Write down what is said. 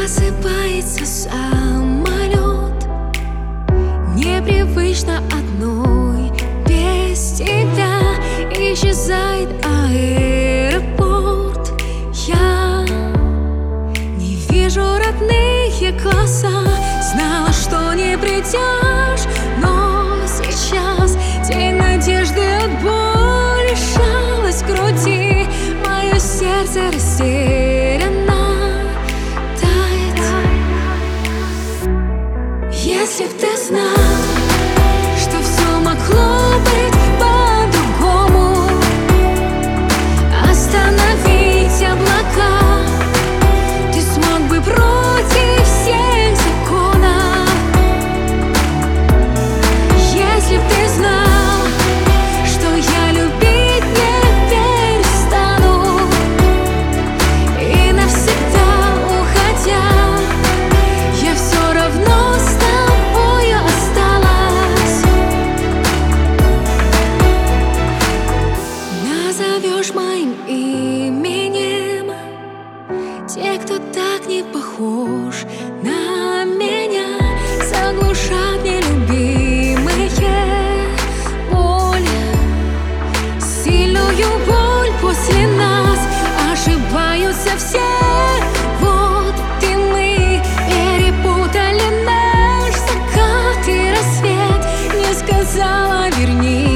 Просыпается самолет, непривычно одной без тебя. Исчезает аэропорт, я не вижу родные глаза. Знала, что не придешь, но сейчас день надежды от боли сжалась в груди. Мое сердце растеряно. Если б ты знал, что все могло быть по-другому, остановить облака, ты смог бы против всех законов. Если б ты знал, что я любить не перестану, и навсегда уходя, я все равно назовешь моим именем те, кто так не похож на меня, заглушат нелюбимые боли, сильную боль после нас. Ошибаются все, вот и мы перепутали наш закат и рассвет. Не сказала верни.